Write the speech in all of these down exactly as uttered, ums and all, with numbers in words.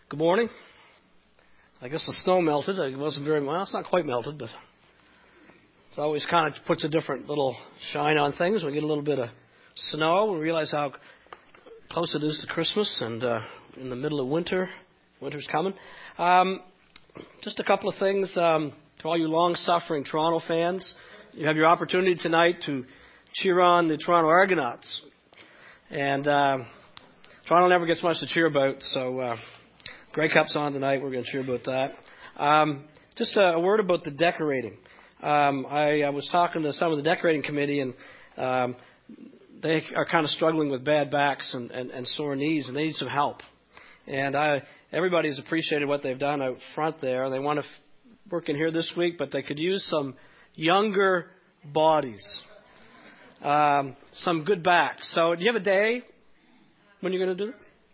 Good morning. I guess the snow melted. It wasn't very well. It's not quite melted, but it always kind of puts a different little shine on things. We get a little bit of snow. We realize how close it is to Christmas and uh, in the middle of winter. Winter's coming. Um, just a couple of things um, to all you long-suffering Toronto fans. You have your opportunity tonight to cheer on the Toronto Argonauts. And uh, Toronto never gets much to cheer about, so uh, Grey Cup's on tonight. We're going to cheer about that. Um, just a, a word about the decorating. Um, I, I was talking to some of the decorating committee, and um, they are kind of struggling with bad backs and, and, and sore knees, and they need some help. And I, everybody's appreciated what they've done out front there. They want to f- work in here this week, but they could use some younger bodies, um, some good backs. So do you have a day when you're going to do it?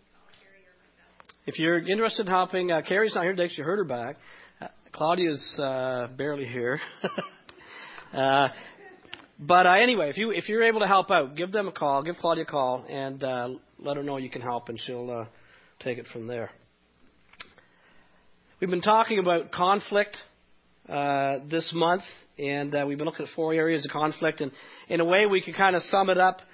If you're interested in helping, uh, Carrie's not here today because she hurt her back. Uh, Claudia's uh, barely here. uh, but uh, anyway, if, you, if you're able to help out, give them a call, give Claudia a call, and uh, let her know you can help, and she'll uh, take it from there. We've been talking about conflict uh, this month, and uh, we've been looking at four areas of conflict. And in a way, we can kind of sum it up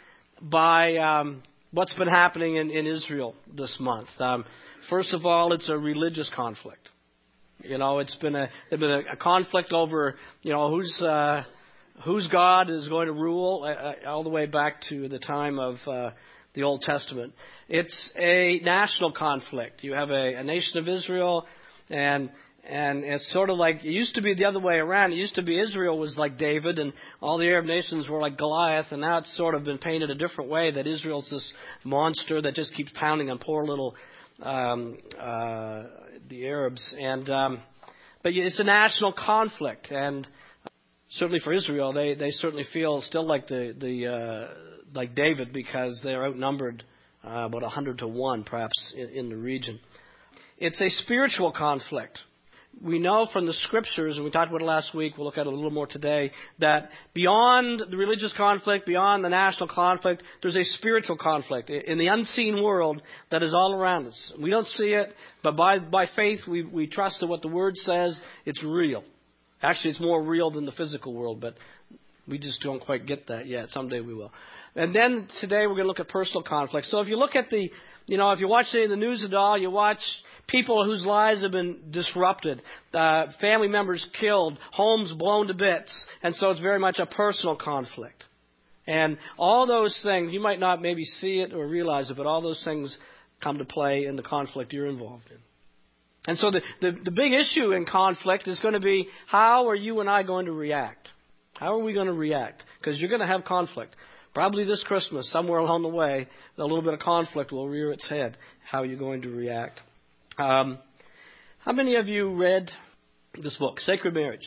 by um, what's been happening in, in Israel this month. Um, First of all, it's a religious conflict. You know, it's been a, it's been a, a conflict over, you know, who's uh, whose God is going to rule, uh, all the way back to the time of uh, the Old Testament. It's a national conflict. You have a, a nation of Israel, and and it's sort of like, it used to be the other way around. It used to be Israel was like David, and all the Arab nations were like Goliath, and now it's sort of been painted a different way, that Israel's this monster that just keeps pounding on poor little Um, uh, the Arabs, and um, but it's a national conflict, and certainly for Israel, they, they certainly feel still like the the uh, like David, because they're outnumbered uh, about a hundred to one, perhaps in, in the region. It's a spiritual conflict. We know from the scriptures, and we talked about it last week, we'll look at it a little more today, that beyond the religious conflict, beyond the national conflict, there's a spiritual conflict in the unseen world that is all around us. We don't see it, but by, by faith we, we trust that what the Word says, it's real. Actually, it's more real than the physical world, but we just don't quite get that yet. Someday we will. And then today we're going to look at personal conflict. So if you look at the, you know, if you watch the news at all, you watch people whose lives have been disrupted, uh, family members killed, homes blown to bits, and so it's very much a personal conflict. And all those things, you might not maybe see it or realize it, but all those things come to play in the conflict you're involved in. And so the, the, the big issue in conflict is going to be, how are you and I going to react? How are we going to react? Because you're going to have conflict. Probably this Christmas, somewhere along the way, a little bit of conflict will rear its head. How are you going to react? Um, how many of you read this book, Sacred Marriage?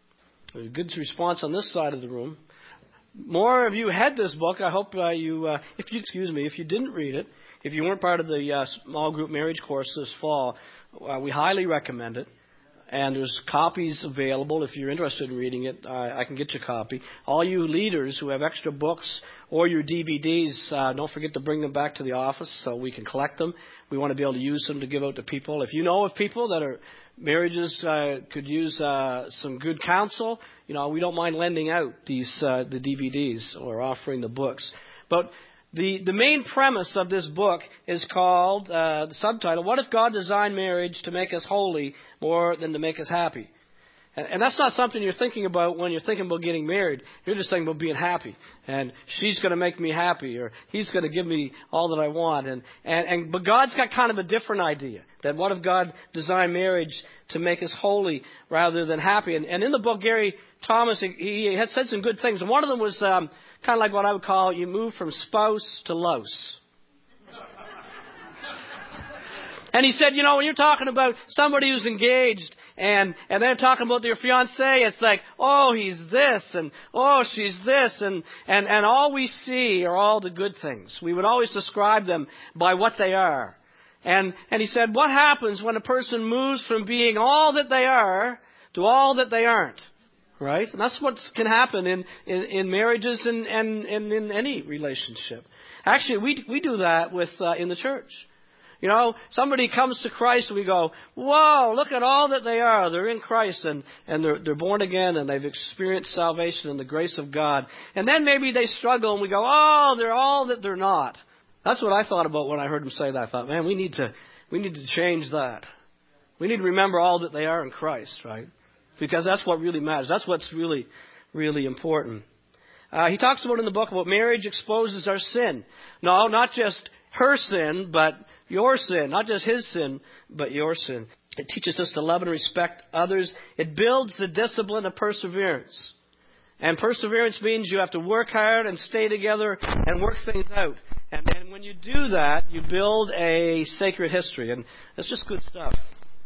A good response on this side of the room. More of you had this book. I hope uh, you, uh, if you, excuse me, if you didn't read it, if you weren't part of the uh, small group marriage course this fall, uh, we highly recommend it. And there's copies available. If you're interested in reading it, uh, I can get you a copy. All you leaders who have extra books or your D V Ds, uh, don't forget to bring them back to the office so we can collect them. We want to be able to use them to give out to people. If you know of people that are marriages uh, could use uh, some good counsel, you know, we don't mind lending out these uh, the D V Ds or offering the books. But The the main premise of this book is called, uh, the subtitle, What if God Designed Marriage to Make Us Holy More Than to Make Us Happy? And, and that's not something you're thinking about when you're thinking about getting married. You're just thinking about being happy. And she's going to make me happy, or he's going to give me all that I want. And, and, and But God's got kind of a different idea. That what if God designed marriage to make us holy rather than happy? And, and in the book, Gary Thomas, he, he had said some good things. And one of them was um, kind of like what I would call, you move from spouse to louse. And he said, you know, when you're talking about somebody who's engaged and, and they're talking about their fiancé, it's like, oh, he's this and, oh, she's this. And, and, and all we see are all the good things. We would always describe them by what they are. And, and he said, what happens when a person moves from being all that they are to all that they aren't? Right? And that's what can happen in, in, in marriages and, and, and in any relationship. Actually, we we do that with uh, in the church. You know, somebody comes to Christ and we go, whoa, look at all that they are. They're in Christ and, and they're, they're born again and they've experienced salvation and the grace of God. And then maybe they struggle and we go, oh, they're all that they're not. That's what I thought about when I heard him say that. I thought, man, we need to, we need to change that. We need to remember all that they are in Christ, right? Because that's what really matters. That's what's really, really important. Uh, he talks about in the book about marriage exposes our sin. No, not just her sin, but your sin. Not just his sin, but your sin. It teaches us to love and respect others. It builds the discipline of perseverance. And perseverance means you have to work hard and stay together and work things out. And then when you do that, you build a sacred history. And it's just good stuff.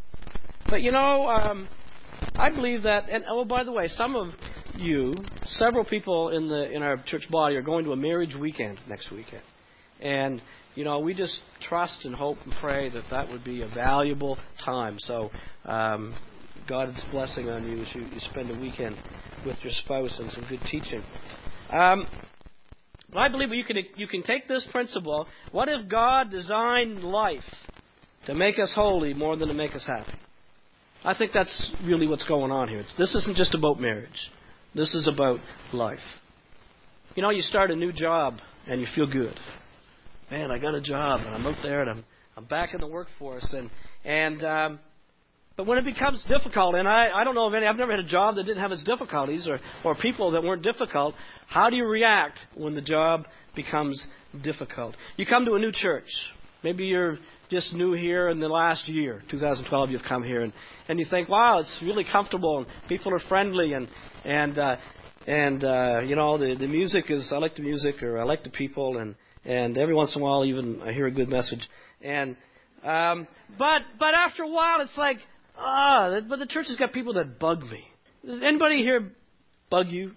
But you know, um, I believe that, and oh, by the way, some of you, several people in the in our church body are going to a marriage weekend next weekend. And, you know, we just trust and hope and pray that that would be a valuable time. So um, God's blessing on you as you, you spend a weekend with your spouse and some good teaching. Um, but I believe you can, you can take this principle. What if God designed life to make us holy more than to make us happy? I think that's really what's going on here. It's, this isn't just about marriage. This is about life. You know, you start a new job and you feel good. Man, I got a job and I'm out there and I'm I'm back in the workforce and and um, but when it becomes difficult, and I, I don't know of any, I've never had a job that didn't have its difficulties or or people that weren't difficult. How do you react when the job becomes difficult? You come to a new church. Maybe you're just new here in the last year, two thousand twelve. You've come here and and you think, wow, it's really comfortable and people are friendly and and uh, and uh, you know the the music is I like the music or I like the people and. And every once in a while, even I hear a good message. And um, but but after a while, it's like, ah, oh, but the church has got people that bug me. Does anybody here bug you?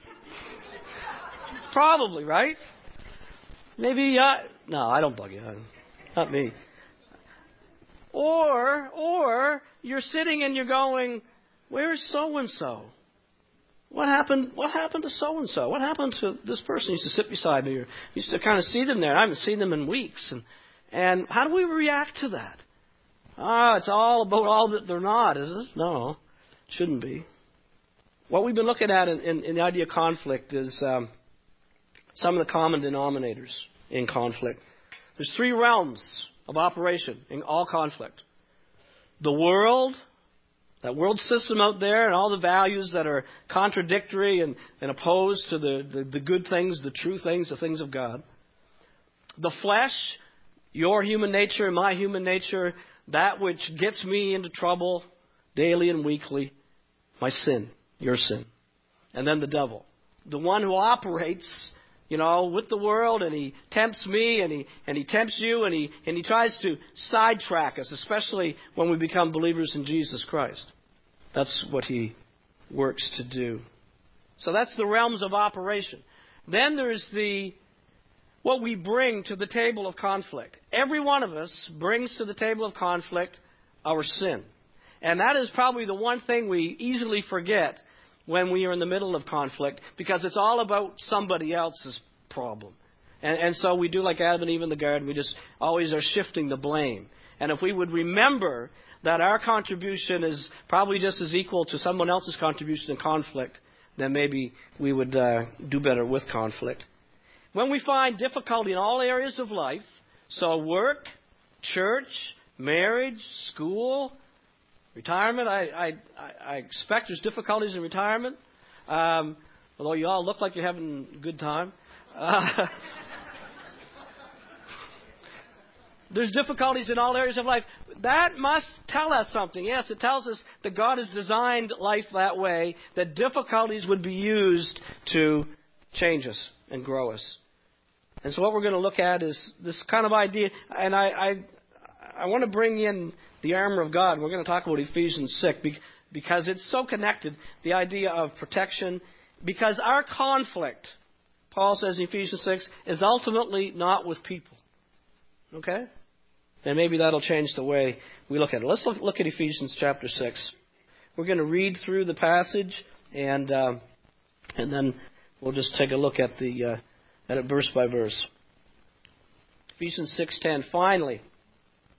Probably, right? Maybe. Uh, no, I don't bug you. Not me. Or or you're sitting and you're going, where's so and so? What happened? What happened to so and so? What happened to this person? Used to sit beside me, or used to kind of see them there. I haven't seen them in weeks, and and how do we react to that? Ah, it's all about all that they're not, is it? No, it shouldn't be. What we've been looking at in, in, in the idea of conflict is um, some of the common denominators in conflict. There's three realms of operation in all conflict: the world. That world system out there and all the values that are contradictory and, and opposed to the, the, the good things, the true things, the things of God. The flesh, your human nature and my human nature, that which gets me into trouble daily and weekly, my sin, your sin. And then the devil, the one who operates, you know, with the world, and he tempts me and he and he tempts you and he and he tries to sidetrack us, especially when we become believers in Jesus Christ. That's what he works to do. So that's the realms of operation. Then there's the what we bring to the table of conflict. Every one of us brings to the table of conflict our sin. And that is probably the one thing we easily forget when we are in the middle of conflict, because it's all about somebody else's problem. And, and so we do like Adam and Eve in the garden. We just always are shifting the blame. And if we would remember that our contribution is probably just as equal to someone else's contribution in conflict, then maybe we would uh, do better with conflict. When we find difficulty in all areas of life, so work, church, marriage, school, retirement, I, I, I expect there's difficulties in retirement, um, although you all look like you're having a good time. Uh, there's difficulties in all areas of life. That must tell us something. Yes, it tells us that God has designed life that way, that difficulties would be used to change us and grow us. And so what we're going to look at is this kind of idea, and I, I, I want to bring in the armor of God. We're going to talk about Ephesians six because it's so connected, the idea of protection, because our conflict, Paul says in Ephesians six, is ultimately not with people. Okay? And maybe that'll change the way we look at it. Let's look, look at Ephesians chapter six. We're going to read through the passage, and uh, and then we'll just take a look at the uh, at it verse by verse. Ephesians six ten. Finally,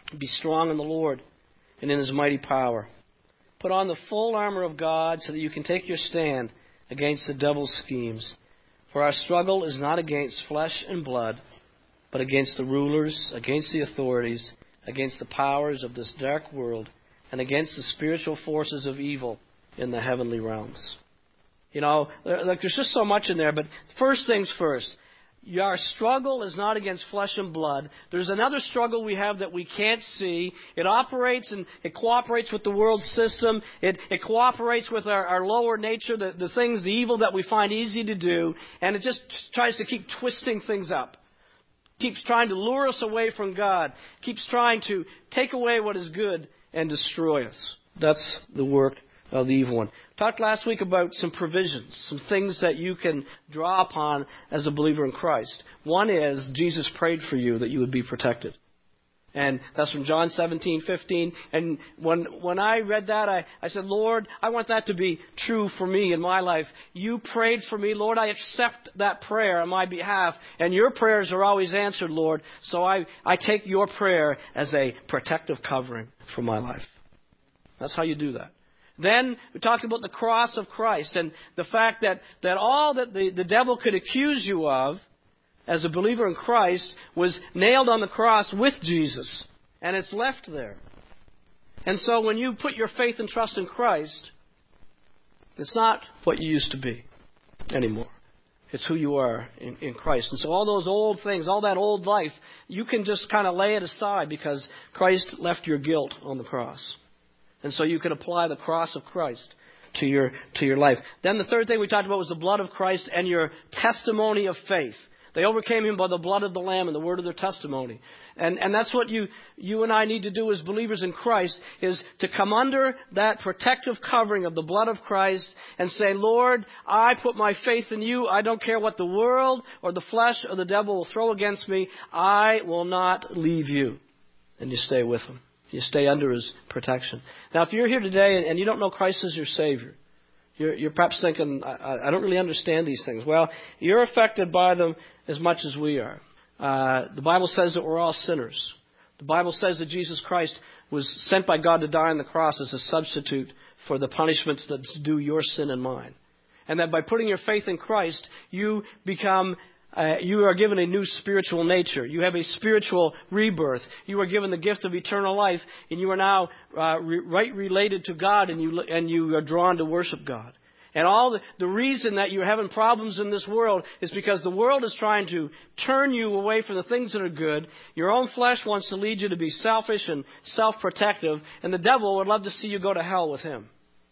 Be strong in the Lord and in His mighty power. Put on the full armor of God so that you can take your stand against the devil's schemes. For our struggle is not against flesh and blood, but against the rulers, against the authorities, against the powers of this dark world, and against the spiritual forces of evil in the heavenly realms. You know, like there's just so much in there, but first things first. Our struggle is not against flesh and blood. There's another struggle we have that we can't see. It operates and it cooperates with the world system. It, it cooperates with our, our lower nature, the, the things, the evil that we find easy to do. And it just tries to keep twisting things up. Keeps trying to lure us away from God. Keeps trying to take away what is good and destroy us. That's the work of the evil one. Talked last week about some provisions, some things that you can draw upon as a believer in Christ. One is Jesus prayed for you that you would be protected. And that's from John seventeen fifteen. And when when I read that, I, I said, Lord, I want that to be true for me in my life. You prayed for me. Lord, I accept that prayer on my behalf. And your prayers are always answered, Lord. So I, I take your prayer as a protective covering for my life. That's how you do that. Then we talked about the cross of Christ and the fact that, that all that the, the devil could accuse you of as a believer in Christ was nailed on the cross with Jesus. And it's left there. And so when you put your faith and trust in Christ, it's not what you used to be anymore. It's who you are in, in Christ. And so all those old things, all that old life, you can just kind of lay it aside because Christ left your guilt on the cross. And so you can apply the cross of Christ to your to your life. Then the third thing we talked about was the blood of Christ and your testimony of faith. They overcame him by the blood of the Lamb and the word of their testimony. And and that's what you you and I need to do as believers in Christ, is to come under that protective covering of the blood of Christ and say, Lord, I put my faith in you. I don't care what the world or the flesh or the devil will throw against me. I will not leave you. And you stay with him. You stay under his protection. Now, if you're here today and you don't know Christ as your Savior, you're, you're perhaps thinking, I, I don't really understand these things. Well, you're affected by them as much as we are. Uh, the Bible says that we're all sinners. The Bible says that Jesus Christ was sent by God to die on the cross as a substitute for the punishments that due your sin and mine. And that by putting your faith in Christ, you become Uh, you are given a new spiritual nature. You have a spiritual rebirth. You are given the gift of eternal life, and you are now uh, re- right related to God, and you and you are drawn to worship God. And all the, the reason that you're having problems in this world is because the world is trying to turn you away from the things that are good. Your own flesh wants to lead you to be selfish and self-protective, and the devil would love to see you go to hell with him.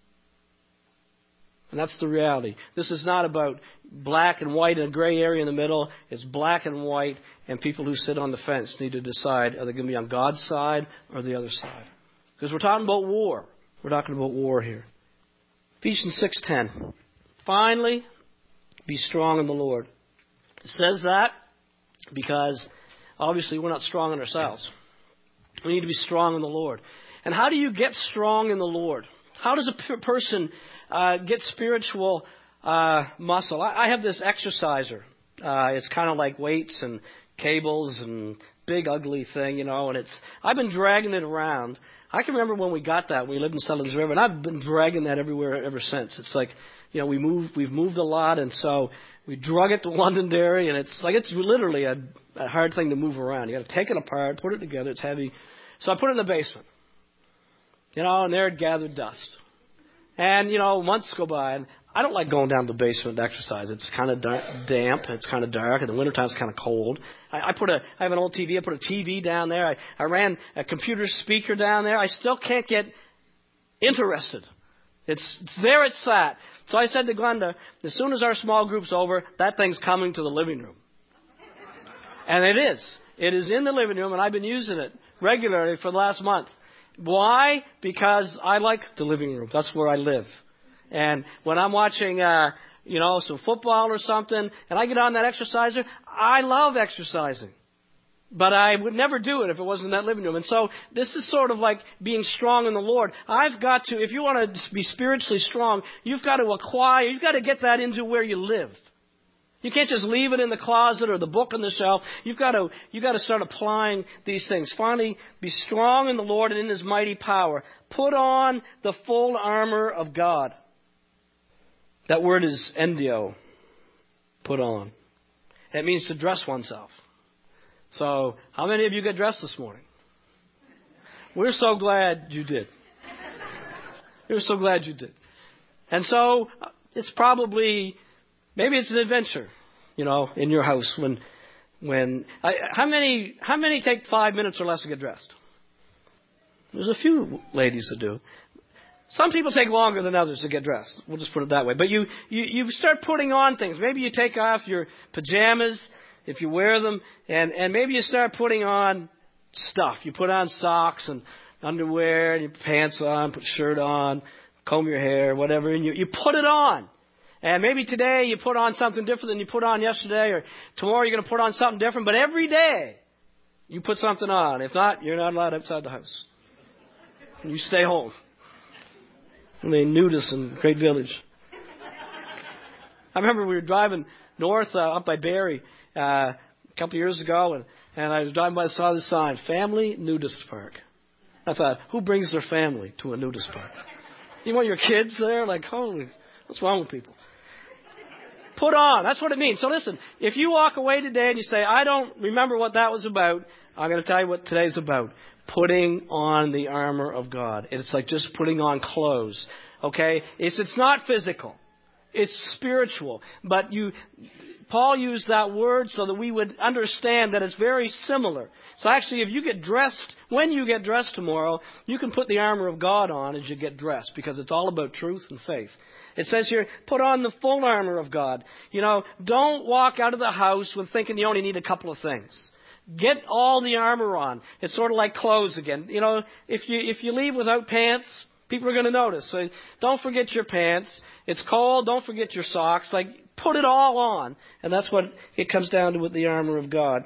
And that's the reality. This is not about black and white and a gray area in the middle. It's black and white, and people who sit on the fence need to decide, are they going to be on God's side or the other side? Because we're talking about war. We're talking about war here. Ephesians six ten. Finally, be strong in the Lord. It says that because obviously we're not strong in ourselves. We need to be strong in the Lord. And how do you get strong in the Lord? How does a p- person uh, get spiritual uh, muscle? I, I have this exerciser. Uh, it's kind of like weights and cables and big ugly thing, you know. And it's I've been dragging it around. I can remember when we got that. We lived in Sutherland's River, and I've been dragging that everywhere ever since. It's like, you know, we moved. We've moved a lot, and so we drug it to Londonderry, and it's like it's literally a, a hard thing to move around. You got to take it apart, put it together. It's heavy, so I put it in the basement. You know, and there it gathered dust. And, you know, months go by, and I don't like going down to the basement to exercise. It's kind of dark, damp, and it's kind of dark, and the wintertime it's kind of cold. I, I put a, I have an old T V. I put a T V down there. I, I ran a computer speaker down there. I still can't get interested. It's, it's there. It's sat. So I said to Glenda, as soon as our small group's over, that thing's coming to the living room. And it is. It is in the living room, and I've been using it regularly for the last month. Why? Because I like the living room. That's where I live. And when I'm watching, uh, you know, some football or something, and I get on that exerciser, I love exercising. But I would never do it if it wasn't in that living room. And so this is sort of like being strong in the Lord. I've got to, if you want to be spiritually strong, you've got to acquire, you've got to get that into where you live. You can't just leave it in the closet or the book on the shelf. You've got to, you've got to start applying these things. Finally, be strong in the Lord and in His mighty power. Put on the full armor of God. That word is endio. Put on. It means to dress oneself. So, how many of you got dressed this morning? We're so glad you did. We're so glad you did. And so, it's probably, maybe it's an adventure, you know, in your house when, when, I, how many, how many take five minutes or less to get dressed? There's a few ladies that do. Some people take longer than others to get dressed. We'll just put it that way. But you, you, you start putting on things. Maybe you take off your pajamas if you wear them, and, and maybe you start putting on stuff. You put on socks and underwear, and you put pants on, put a shirt on, comb your hair, whatever, and you, you put it on. And maybe today you put on something different than you put on yesterday, or tomorrow you're going to put on something different. But every day you put something on. If not, you're not allowed outside the house. And you stay home. I mean, nudists in Great Village. I remember we were driving north uh, up by Barrie uh, a couple of years ago, and, and I was driving by, saw the sign, Family Nudist Park. I thought, who brings their family to a nudist park? You want your kids there? Like, holy, what's wrong with people? Put on. That's what it means. So listen, if you walk away today and you say, I don't remember what that was about, I'm going to tell you what today's about. Putting on the armor of God. It's like just putting on clothes. Okay? It's, it's not physical. It's spiritual. But you, Paul used that word so that we would understand that it's very similar. So actually, if you get dressed, when you get dressed tomorrow, you can put the armor of God on as you get dressed, because it's all about truth and faith. It says here, put on the full armor of God. You know, don't walk out of the house with thinking you only need a couple of things. Get all the armor on. It's sort of like clothes again. You know, if you if you leave without pants, people are going to notice. So don't forget your pants. It's cold. Don't forget your socks. Like, put it all on. And that's what it comes down to with the armor of God.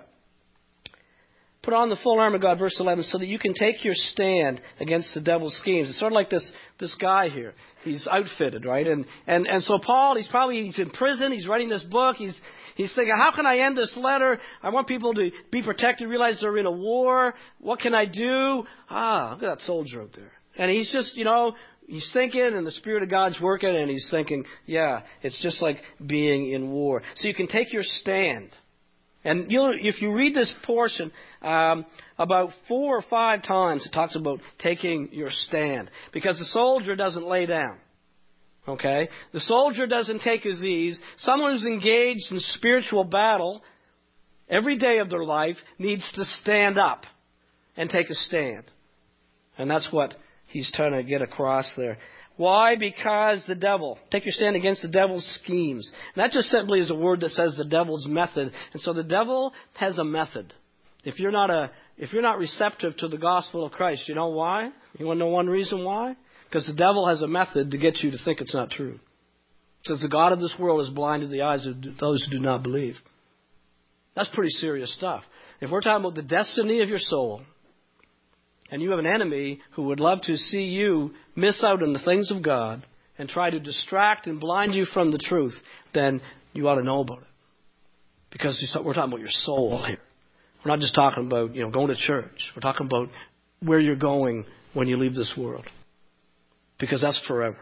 Put on the full armor of God, verse eleven, so that you can take your stand against the devil's schemes. It's sort of like this this guy here. He's outfitted, right? And and and so Paul, he's probably he's in prison. He's writing this book. He's he's thinking, how can I end this letter? I want people to be protected, realize they're in a war. What can I do? Ah, look at that soldier out there. And he's just, you know, he's thinking, and the Spirit of God's working, and he's thinking, yeah, it's just like being in war. So you can take your stand. And you'll, if you read this portion, um, about four or five times it talks about taking your stand. Because the soldier doesn't lay down. Okay? The soldier doesn't take his ease. Someone who's engaged in spiritual battle every day of their life needs to stand up and take a stand. And that's what he's trying to get across there. Why? Because the devil. Take your stand against the devil's schemes. And that just simply is a word that says the devil's method. And so the devil has a method. If you're not a, if you're not receptive to the gospel of Christ, you know why? You want to know one reason why? Because the devil has a method to get you to think it's not true. It says the God of this world has blinded the eyes of those who do not believe. That's pretty serious stuff. If we're talking about the destiny of your soul, and you have an enemy who would love to see you miss out on the things of God and try to distract and blind you from the truth, then you ought to know about it. Because we're talking about your soul here. We're not just talking about, you know, going to church. We're talking about where you're going when you leave this world. Because that's forever.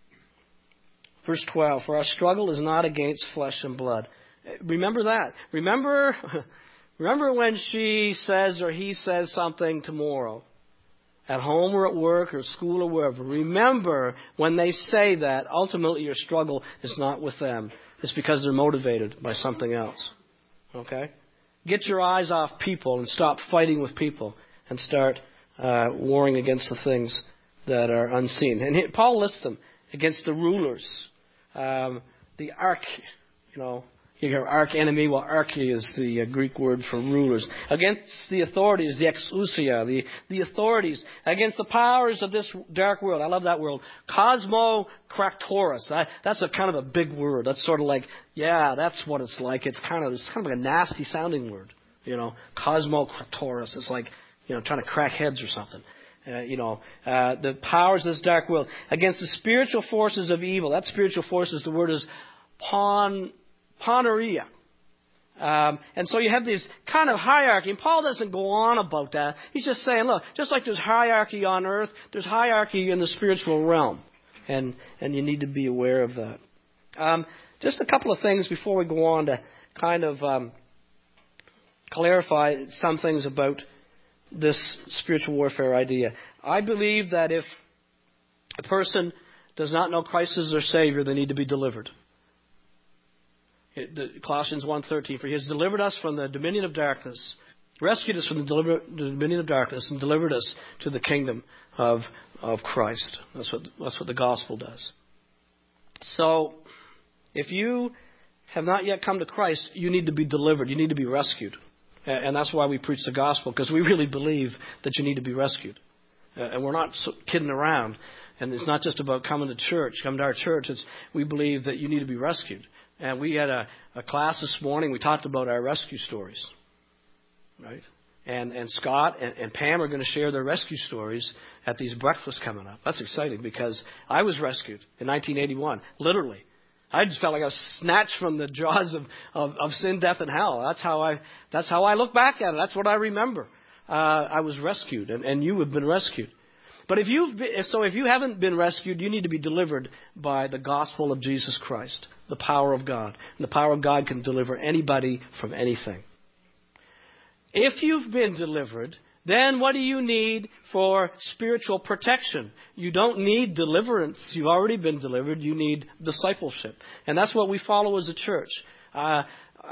Verse twelve, for our struggle is not against flesh and blood. Remember that. Remember, remember when she says or he says something tomorrow, at home or at work or at school or wherever. Remember, when they say that, ultimately your struggle is not with them. It's because they're motivated by something else. Okay? Get your eyes off people and stop fighting with people and start uh, warring against the things that are unseen. And he, Paul lists them against the rulers, um, the arch, you know, you hear arch enemy. Well, archy is the uh, Greek word for rulers. Against the authorities, the exousia, the, the authorities. Against the powers of this dark world. I love that word. Cosmocractorus. I, that's a kind of a big word. That's sort of like, yeah, that's what it's like. It's kind of, it's kind of like a nasty sounding word. You know, Cosmocractorus. It's like, you know, trying to crack heads or something. Uh, you know, uh, the powers of this dark world. Against the spiritual forces of evil. That spiritual forces, the word is pon... Poneria. Um, and so you have this kind of hierarchy. And Paul doesn't go on about that. He's just saying, look, just like there's hierarchy on earth, there's hierarchy in the spiritual realm. And and you need to be aware of that. Um, just a couple of things before we go on to kind of um, clarify some things about this spiritual warfare idea. I believe that if a person does not know Christ as their Savior, they need to be delivered. It, the, Colossians one thirteen, for He has delivered us from the dominion of darkness, rescued us from the, deliver, the dominion of darkness, and delivered us to the kingdom of of Christ. That's what that's what the gospel does. So, if you have not yet come to Christ, you need to be delivered. You need to be rescued. And that's why we preach the gospel, because we really believe that you need to be rescued. And we're not kidding around. And it's not just about coming to church, come to our church. It's we believe that you need to be rescued. And we had a, a class this morning. We talked about our rescue stories, right? And and Scott and, and Pam are going to share their rescue stories at these breakfasts coming up. That's exciting because I was rescued in nineteen eighty-one, literally. I just felt like I was snatched from the jaws of, of, of sin, death, and hell. That's how I that's how I look back at it. That's what I remember. Uh, I was rescued, and, and you have been rescued. But if you've been, so if you haven't been rescued, you need to be delivered by the gospel of Jesus Christ, the power of God. And the power of God can deliver anybody from anything. If you've been delivered, then what do you need for spiritual protection? You don't need deliverance. You've already been delivered. You need discipleship. And that's what we follow as a church. Uh,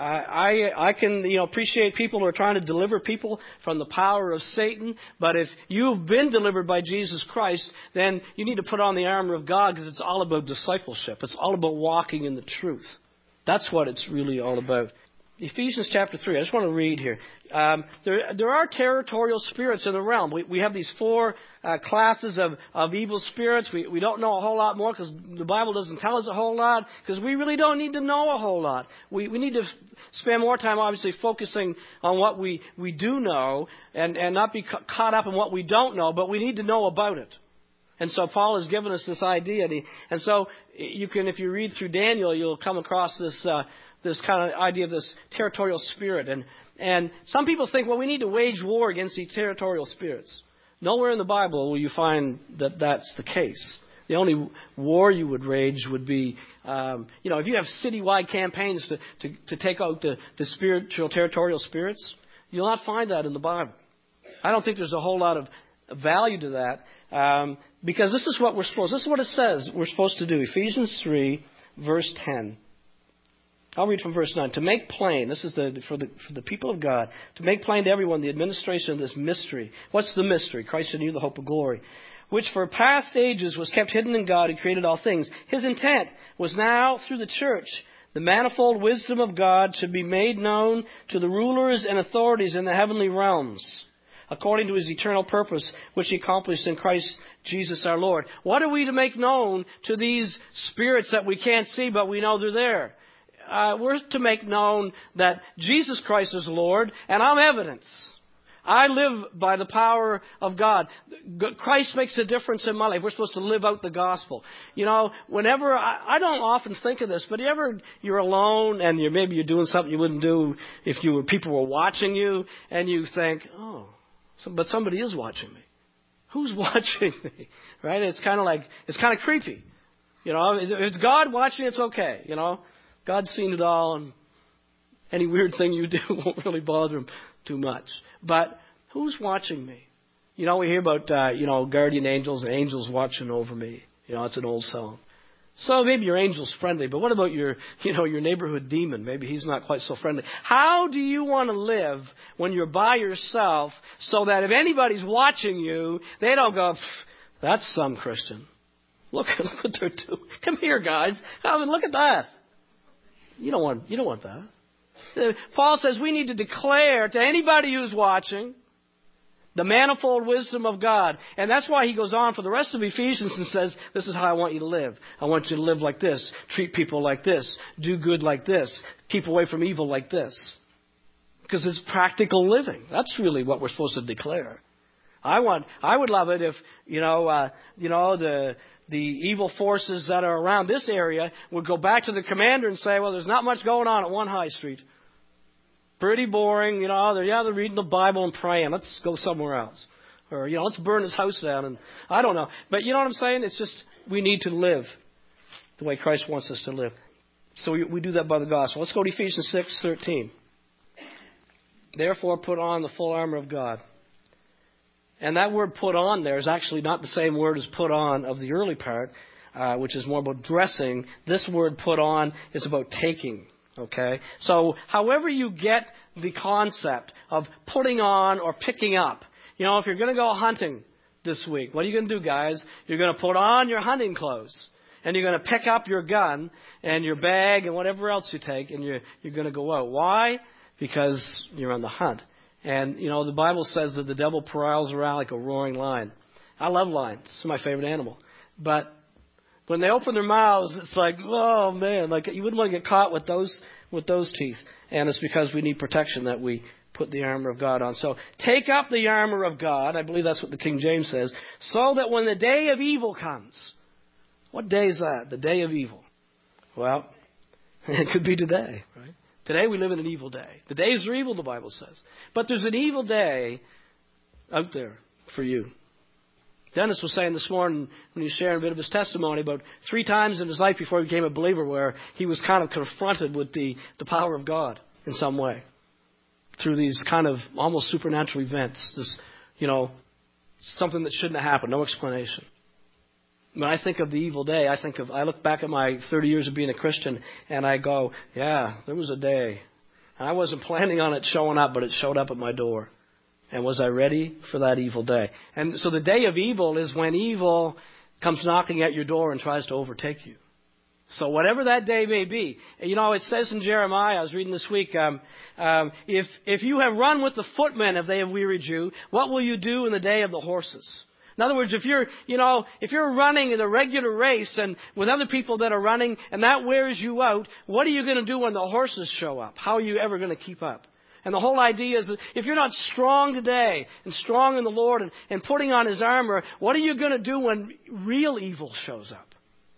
I, I can you know appreciate people who are trying to deliver people from the power of Satan. But if you've been delivered by Jesus Christ, then you need to put on the armor of God, because it's all about discipleship. It's all about walking in the truth. That's what it's really all about. Ephesians chapter three. I just want to read here. Um, there, there are territorial spirits in the realm. We, we have these four uh, classes of, of evil spirits. We, we don't know a whole lot more because the Bible doesn't tell us a whole lot, because we really don't need to know a whole lot. We, we need to spend more time, obviously, focusing on what we, we do know and, and not be ca- caught up in what we don't know, but we need to know about it. And so Paul has given us this idea. And, he, and so you can, if you read through Daniel, you'll come across this uh, this kind of idea of this territorial spirit. And and some people think, well, we need to wage war against these territorial spirits. Nowhere in the Bible will you find that that's the case. The only war you would wage would be, um, you know, if you have citywide campaigns to, to, to take out the, the spiritual territorial spirits, you'll not find that in the Bible. I don't think there's a whole lot of value to that, um, because this is what we're supposed, this is what it says we're supposed to do. Ephesians three, verse ten. I'll read from verse nine. To make plain, this is the for the for the people of God, to make plain to everyone the administration of this mystery. What's the mystery? Christ in you, the hope of glory, which for past ages was kept hidden in God who created all things. His intent was now, through the church, the manifold wisdom of God should be made known to the rulers and authorities in the heavenly realms, according to His eternal purpose, which He accomplished in Christ Jesus our Lord. What are we to make known to these spirits that we can't see, but we know they're there? Uh, we're to make known that Jesus Christ is Lord, and I'm evidence. I live by the power of God. Christ makes a difference in my life. We're supposed to live out the gospel. You know, whenever, I, I don't often think of this, but ever you're alone and you're, maybe you're doing something you wouldn't do if you were, people were watching you, and you think, oh, so, but somebody is watching me. Who's watching me? Right? It's kind of like, it's kind of creepy. You know, if it's God watching, it's okay. You know, God's seen it all, and any weird thing you do won't really bother Him too much. But who's watching me? You know, we hear about, uh, you know, guardian angels and angels watching over me. You know, it's an old song. So maybe your angel's friendly, but what about your, you know, your neighborhood demon? Maybe he's not quite so friendly. How do you want to live when you're by yourself so that if anybody's watching you, they don't go, that's some Christian. Look, look what they're doing. Come here, guys. I mean, look at that. You don't want, you don't want that. Paul says we need to declare to anybody who's watching the manifold wisdom of God. And that's why he goes on for the rest of Ephesians and says, this is how I want you to live. I want you to live like this. Treat people like this. Do good like this. Keep away from evil like this. Because it's practical living. That's really what we're supposed to declare. I want, I would love it if, you know, uh, you know, the, the evil forces that are around this area would go back to the commander and say, well, there's not much going on at one High Street. Pretty boring, you know. They're, yeah, they're reading the Bible and praying. Let's go somewhere else. Or, you know, let's burn his house down. And I don't know. But you know what I'm saying? It's just we need to live the way Christ wants us to live. So we, we do that by the gospel. Let's go to Ephesians six thirteen. Therefore, put on the full armor of God. And that word put on there is actually not the same word as put on of the early part, uh, which is more about dressing. This word put on is about taking. Okay? So however you get the concept of putting on or picking up. You know, if you're going to go hunting this week, what are you going to do, guys? You're going to put on your hunting clothes. And you're going to pick up your gun and your bag and whatever else you take, and you're, you're going to go out. Why? Because you're on the hunt. And, you know, the Bible says that the devil prowls around like a roaring lion. I love lions. It's my favorite animal. But when they open their mouths, it's like, oh, man, like you wouldn't want to get caught with those with those teeth. And it's because we need protection that we put the armor of God on. So take up the armor of God. I believe that's what the King James says. So that when the day of evil comes. What day is that? The day of evil. Well, it could be today, right? Today we live in an evil day. The days are evil, the Bible says. But there's an evil day out there for you. Dennis was saying this morning when he was sharing a bit of his testimony about three times in his life before he became a believer where he was kind of confronted with the, the power of God in some way through these kind of almost supernatural events. This, you know, something that shouldn't have happened, no explanation. When I think of the evil day, I think of, I look back at my thirty years of being a Christian and I go, yeah, there was a day. And I wasn't planning on it showing up, but it showed up at my door. And was I ready for that evil day? And so the day of evil is when evil comes knocking at your door and tries to overtake you. So whatever that day may be. You know, it says in Jeremiah, I was reading this week, um, um, if, if you have run with the footmen, if they have wearied you, what will you do in the day of the horses? In other words, if you're, you know, if you're running in a regular race and with other people that are running and that wears you out, what are you going to do when the horses show up? How are you ever going to keep up? And the whole idea is that if you're not strong today and strong in the Lord and, and putting on His armor, what are you going to do when real evil shows up?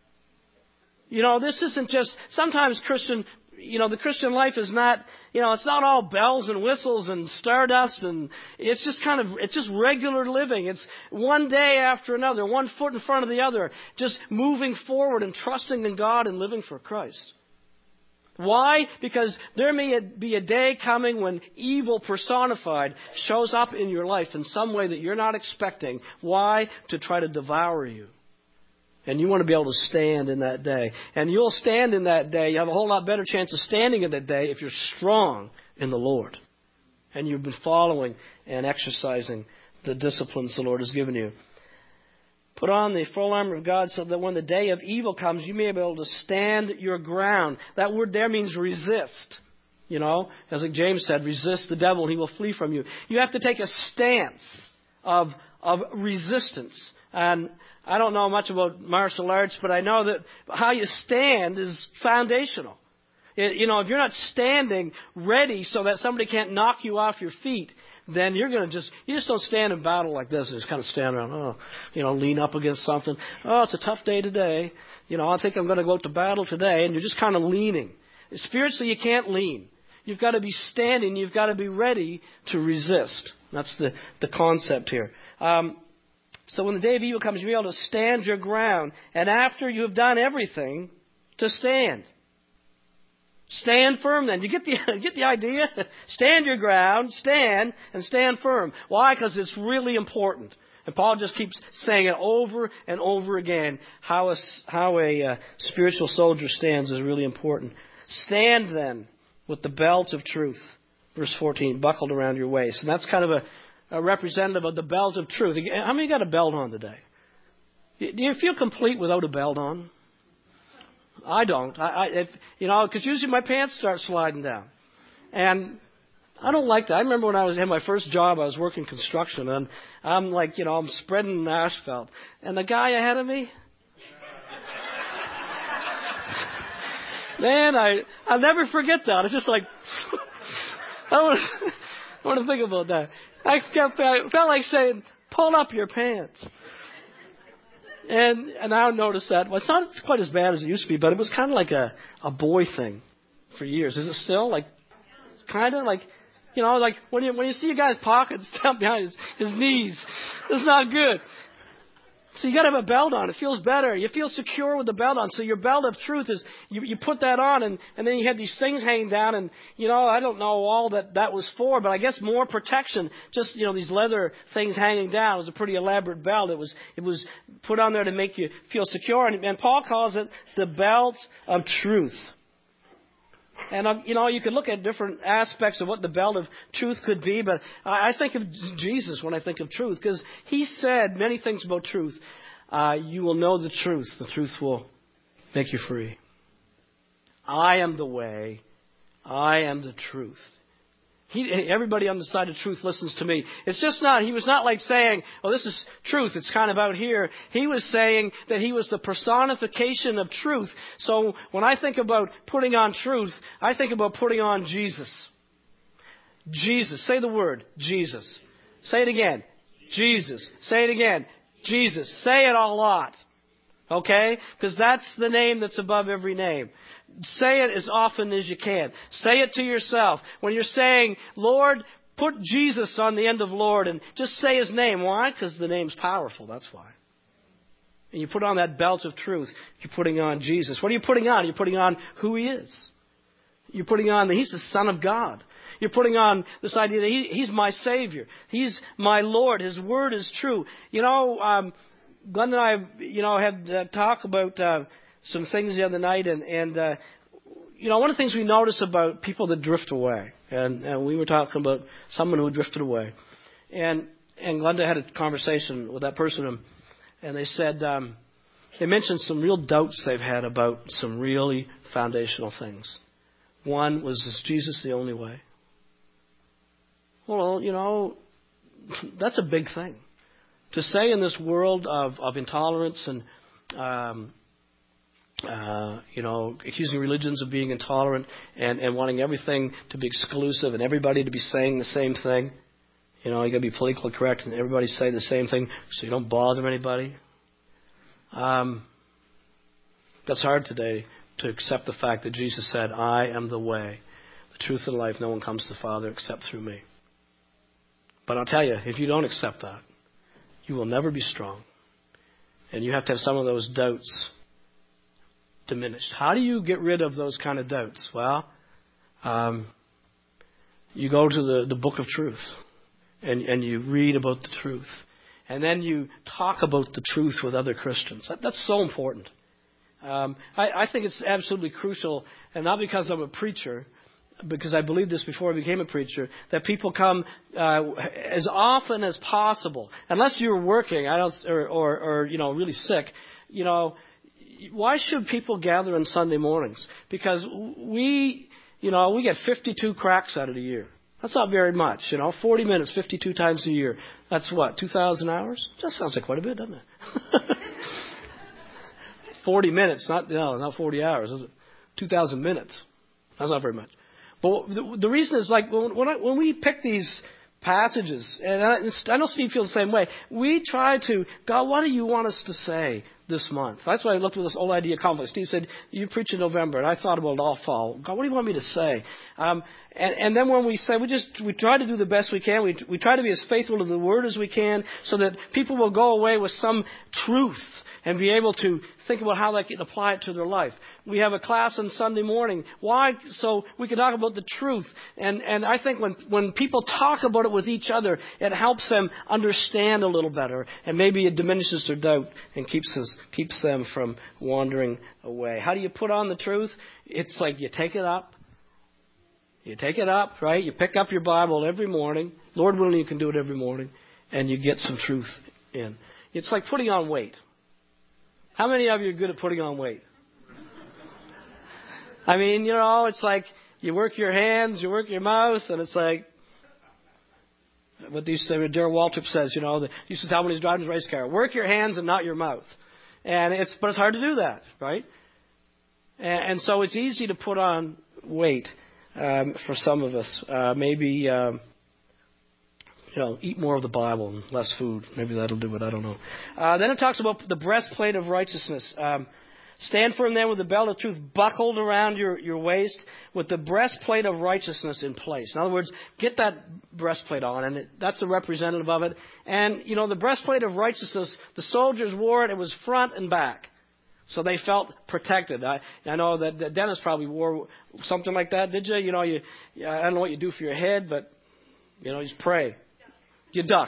You know, this isn't just, sometimes Christian, you know, the Christian life is not, you know, it's not all bells and whistles and stardust and it's just kind of, it's just regular living. It's one day after another, one foot in front of the other, just moving forward and trusting in God and living for Christ. Why? Because there may be a day coming when evil personified shows up in your life in some way that you're not expecting. Why? To try to devour you. And you want to be able to stand in that day. And you'll stand in that day. You have a whole lot better chance of standing in that day if you're strong in the Lord. And you've been following and exercising the disciplines the Lord has given you. Put on the full armor of God so that when the day of evil comes, you may be able to stand your ground. That word there means resist. You know, as like James said, resist the devil and he will flee from you. You have to take a stance of, of resistance. And I don't know much about martial arts, but I know that how you stand is foundational. It, you know, if you're not standing ready so that somebody can't knock you off your feet, then you're going to just, you just don't stand in battle like this and just kind of stand around, oh, you know, lean up against something. Oh, it's a tough day today. You know, I think I'm going to go out to battle today. And you're just kind of leaning. Spiritually, you can't lean. You've got to be standing. You've got to be ready to resist. That's the, the concept here. Um, So when the day of evil comes, you'll be able to stand your ground. And after you have done everything, to stand. Stand firm then. You get the, get the idea? Stand your ground, stand, and stand firm. Why? Because it's really important. And Paul just keeps saying it over and over again. How a, how a uh, spiritual soldier stands is really important. Stand then with the belt of truth. Verse fourteen, buckled around your waist. And that's kind of a A representative of the belt of truth. How many got a belt on today? Do you feel complete without a belt on? I don't. I, I if, you know, because usually my pants start sliding down, and I don't like that. I remember when I was in my first job, I was working construction, and I'm like, you know, I'm spreading asphalt, and the guy ahead of me, man, I I'll never forget that. It's just like I want to, I want to think about that. I kept, I felt like saying, pull up your pants. And and I noticed that. Well, it's not quite as bad as it used to be, but it was kind of like a, a boy thing for years. Is it still? Like, kind of like, you know, like when you when you see a guy's pockets down behind his, his knees, it's not good. So you got to have a belt on. It feels better. You feel secure with the belt on. So your belt of truth is, you, you put that on, and, and then you had these things hanging down, and, you know, I don't know all that that was for, but I guess more protection. Just, you know, these leather things hanging down. It was a pretty elaborate belt. It was it was put on there to make you feel secure. And, and Paul calls it the belt of truth. And, uh, you know, you could look at different aspects of what the belt of truth could be, but I, I think of Jesus when I think of truth, because he said many things about truth. Uh, you will know the truth. The truth will make you free. I am the way. I am the truth. He, everybody on the side of truth listens to me. It's just not, he was not like saying, oh, this is truth, it's kind of out here. He was saying that he was the personification of truth. So when I think about putting on truth, I think about putting on Jesus. Jesus. Say the word, Jesus. Say it again. Jesus. Say it again. Jesus. Say it a lot. Okay? Because that's the name that's above every name. Say it as often as you can. Say it to yourself. When you're saying, Lord, put Jesus on the end of Lord and just say His name. Why? Because the name's powerful. That's why. And you put on that belt of truth. You're putting on Jesus. What are you putting on? You're putting on who He is. You're putting on that He's the Son of God. You're putting on this idea that he, He's my Savior. He's my Lord. His Word is true. You know, um, Glenn and I, you know, had uh, talk about uh, some things the other night, and, and uh, you know, one of the things we notice about people that drift away, and, and we were talking about someone who drifted away, and and Glenda had a conversation with that person, and, and they said, um, they mentioned some real doubts they've had about some really foundational things. One was, is Jesus the only way? Well, you know, that's a big thing. To say in this world of, of intolerance and, um, uh, you know, accusing religions of being intolerant and, and wanting everything to be exclusive and everybody to be saying the same thing. You know, you got to be politically correct and everybody say the same thing so you don't bother anybody. Um, that's hard today to accept the fact that Jesus said, I am the way, the truth, and life. No one comes to the Father except through me. But I'll tell you, if you don't accept that, you will never be strong. And you have to have some of those doubts diminished. How do you get rid of those kind of doubts? Well, um, you go to the, the book of truth and, and you read about the truth. And then you talk about the truth with other Christians. That, that's so important. Um, I, I think it's absolutely crucial, and not because I'm a preacher, because I believed this before I became a preacher, that people come uh, as often as possible, unless you're working, I don't, or, or, or you know, really sick. You know, why should people gather on Sunday mornings? Because we, you know, we get fifty-two cracks out of the year. That's not very much, you know. Forty minutes, fifty-two times a year. That's what, two thousand hours? That sounds like quite a bit, doesn't it? Forty minutes, not no, not forty hours. Two thousand minutes. That's not very much. But the, the reason is, like, when, when, I, when we pick these passages, and I, I know Steve feels the same way, we try to, God, what do you want us to say this month? That's why I looked at this whole idea of conflict. Steve said, you preach in November, and I thought about it all fall. God, what do you want me to say? Um, and, and then when we say, we just, we try to do the best we can. We, we try to be as faithful to the Word as we can so that people will go away with some truth and be able to think about how they can apply it to their life. We have a class on Sunday morning. Why? So we can talk about the truth. And, and I think when, when people talk about it with each other, it helps them understand a little better. And maybe it diminishes their doubt and keeps us, keeps them from wandering away. How do you put on the truth? It's like you take it up. You take it up, right? You pick up your Bible every morning. Lord willing, you can do it every morning. And you get some truth in. It's like putting on weight. How many of you are good at putting on weight? I mean, you know, it's like you work your hands, you work your mouth, and it's like what these Darrell Waltrip says, you know, he used to tell when he's driving his race car, work your hands and not your mouth. And it's but it's hard to do that, right? And, and so it's easy to put on weight um, for some of us. Uh, maybe. Um, You know, eat more of the Bible and less food. Maybe that'll do it. I don't know. Uh, then it talks about the breastplate of righteousness. Um, Stand firm then with the belt of truth buckled around your, your waist, with the breastplate of righteousness in place. In other words, get that breastplate on, and it, that's the representative of it. And, you know, the breastplate of righteousness, the soldiers wore it. It was front and back. So they felt protected. I, I know that, that Dennis probably wore something like that, did you? You know, you, I don't know what you do for your head, but, you know, you just pray. You duck.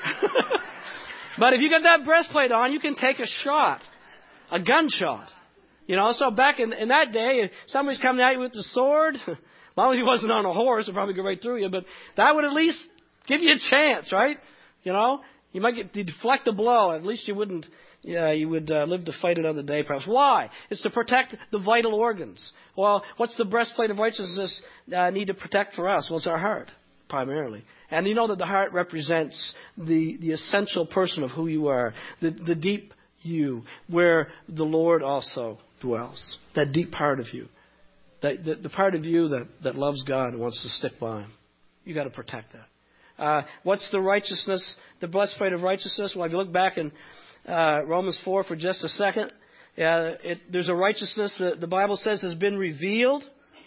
But if you got that breastplate on, you can take a shot, a gunshot. You know, so back in, in that day, if somebody's coming at you with the sword, as long as he wasn't on a horse, it'd probably go right through you, but that would at least give you a chance, right? You know, you might get to deflect a blow. At least you wouldn't, yeah, you would uh, live to fight another day, perhaps. Why? It's to protect the vital organs. Well, what's the breastplate of righteousness uh, need to protect for us? Well, it's our heart, primarily. And you know that the heart represents the, the essential person of who you are, the, the deep you, where the Lord also dwells. That deep part of you, that, the, the part of you that, that loves God and wants to stick by Him. You got to protect that. Uh, what's the righteousness, the breastplate of righteousness? Well, if you look back in uh, Romans four for just a second, uh, it, there's a righteousness that the Bible says has been revealed.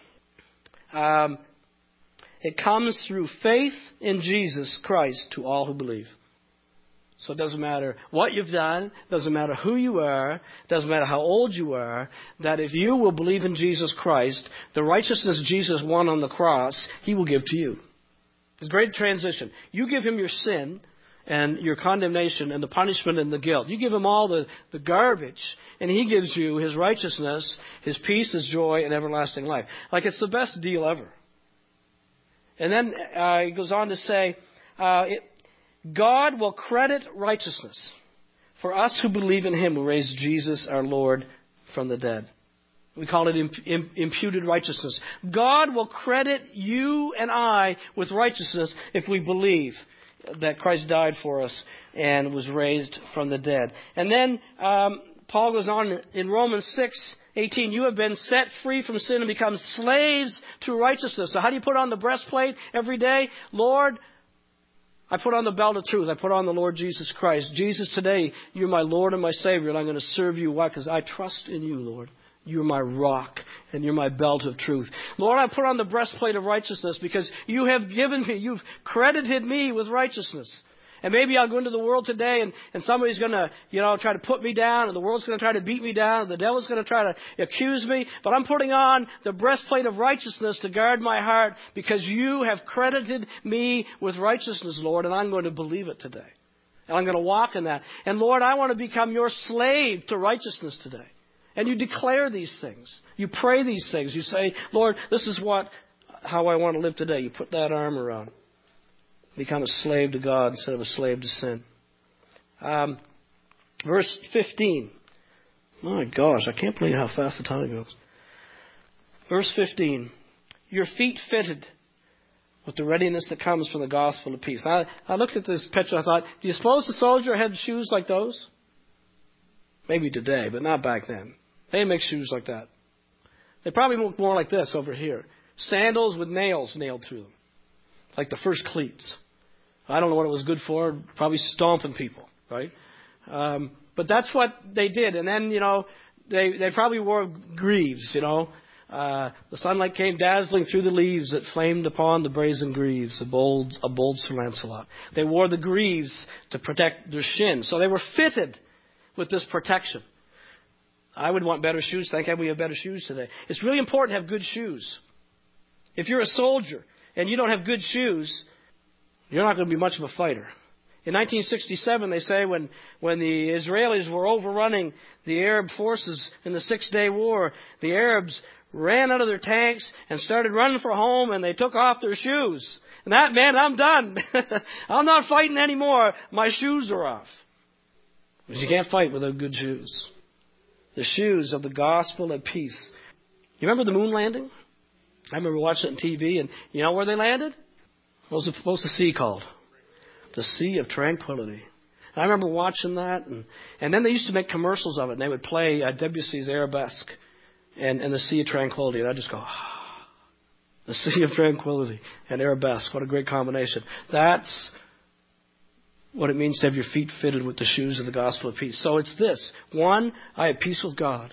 Um, It comes through faith in Jesus Christ to all who believe. So it doesn't matter what you've done, doesn't matter who you are, doesn't matter how old you are, that if you will believe in Jesus Christ, the righteousness Jesus won on the cross, He will give to you. It's a great transition. You give Him your sin and your condemnation and the punishment and the guilt. You give Him all the, the garbage, and He gives you His righteousness, His peace, His joy, and everlasting life. Like it's the best deal ever. And then uh, he goes on to say, uh, it, God will credit righteousness for us who believe in Him who raised Jesus our Lord from the dead. We call it imp- imp- imputed righteousness. God will credit you and I with righteousness if we believe that Christ died for us and was raised from the dead. And then um, Paul goes on in Romans six eighteen, you have been set free from sin and become slaves to righteousness. So how do you put on the breastplate every day? Lord, I put on the belt of truth. I put on the Lord Jesus Christ. Jesus, today, you're my Lord and my Savior, and I'm going to serve you. Why? Because I trust in you, Lord. You're my rock, and you're my belt of truth. Lord, I put on the breastplate of righteousness because you have given me, you've credited me with righteousness. And maybe I'll go into the world today and, and somebody's going to, you know, try to put me down, and the world's going to try to beat me down, and the devil's going to try to accuse me. But I'm putting on the breastplate of righteousness to guard my heart because you have credited me with righteousness, Lord, and I'm going to believe it today. And I'm going to walk in that. And Lord, I want to become your slave to righteousness today. And you declare these things. You pray these things. You say, Lord, this is what, how I want to live today. You put that armor on. Become a slave to God instead of a slave to sin. Um, verse fifteen. My gosh, I can't believe how fast the time goes. Verse fifteen. Your feet fitted with the readiness that comes from the gospel of peace. I, I looked at this picture. I thought, do you suppose the soldier had shoes like those? Maybe today, but not back then. They didn't make shoes like that. They probably look more like this over here. Sandals with nails nailed through them. Like the first cleats. I don't know what it was good for. Probably stomping people, right? Um, but that's what they did. And then, you know, they, they probably wore greaves, you know. Uh, the sunlight came dazzling through the leaves that flamed upon the brazen greaves, a bold, a bold Sir Lancelot. They wore the greaves to protect their shins. So they were fitted with this protection. I would want better shoes. Thank God we have better shoes today. It's really important to have good shoes. If you're a soldier and you don't have good shoes, you're not going to be much of a fighter. In nineteen sixty-seven, they say, when, when the Israelis were overrunning the Arab forces in the Six-Day War, the Arabs ran out of their tanks and started running for home, and they took off their shoes. And that meant, I'm done. I'm not fighting anymore. My shoes are off. Because you can't fight without good shoes. The shoes of the gospel of peace. You remember the moon landing? I remember watching it on T V, and you know where they landed? What was, the, what was the sea called? The Sea of Tranquility. I remember watching that, and, and then they used to make commercials of it, and they would play uh, Debussy's Arabesque and, and the Sea of Tranquility, and I'd just go, ah, the Sea of Tranquility and Arabesque, what a great combination. That's what it means to have your feet fitted with the shoes of the gospel of peace. So it's this. One, I have peace with God.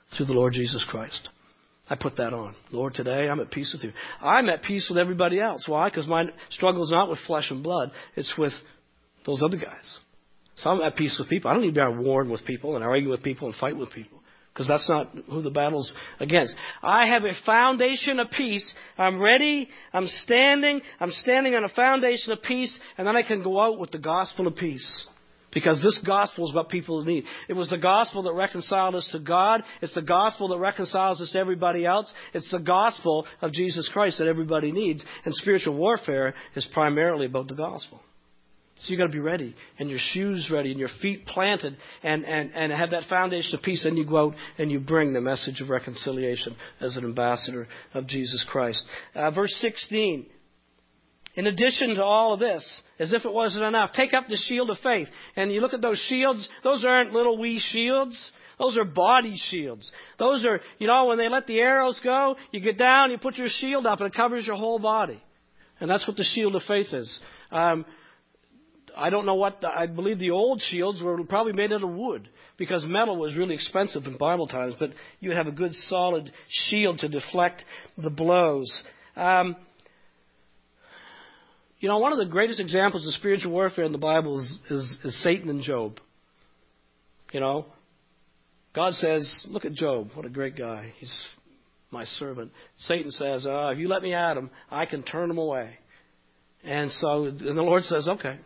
through the Lord Jesus Christ. I put that on. Lord, today I'm at peace with you. I'm at peace with everybody else. Why? Because my struggle is not with flesh and blood. It's with those other guys. So I'm at peace with people. I don't need to be at war with people and argue with people and fight with people. Because that's not who the battle's against. I have a foundation of peace. I'm ready. I'm standing. I'm standing on a foundation of peace. And then I can go out with the gospel of peace. Because this gospel is what people need. It was the gospel that reconciled us to God. It's the gospel that reconciles us to everybody else. It's the gospel of Jesus Christ that everybody needs. And spiritual warfare is primarily about the gospel. So you've got to be ready, and your shoes ready, and your feet planted, and, and, and have that foundation of peace. And you go out and you bring the message of reconciliation as an ambassador of Jesus Christ. Uh, verse sixteen. In addition to all of this, as if it wasn't enough, take up the shield of faith. And you look at those shields, those aren't little wee shields. Those are body shields. Those are, you know, when they let the arrows go, you get down, you put your shield up, and it covers your whole body. And that's what the shield of faith is. Um, I don't know what, the, I believe the old shields were probably made out of wood, because metal was really expensive in Bible times, but you would have a good solid shield to deflect the blows. Um, You know, one of the greatest examples of spiritual warfare in the Bible is, is, is Satan and Job. You know, God says, look at Job. What a great guy. He's my servant. Satan says, oh, if you let me at him, I can turn him away. And so, and the Lord says, okay.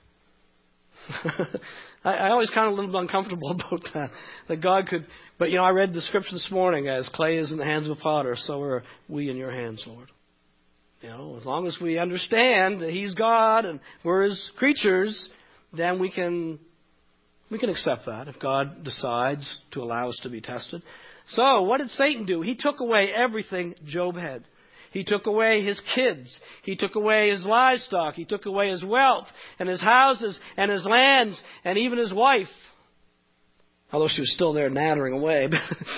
I, I always kind of a little bit uncomfortable about that. That God could, but you know, I read the scripture this morning, as clay is in the hands of a potter, so are we in your hands, Lord. You know, as long as we understand that He's God and we're His creatures, then we can we can accept that if God decides to allow us to be tested. So, what did Satan do? He took away everything Job had. He took away his kids. He took away his livestock. He took away his wealth and his houses and his lands and even his wife. Although she was still there nattering away.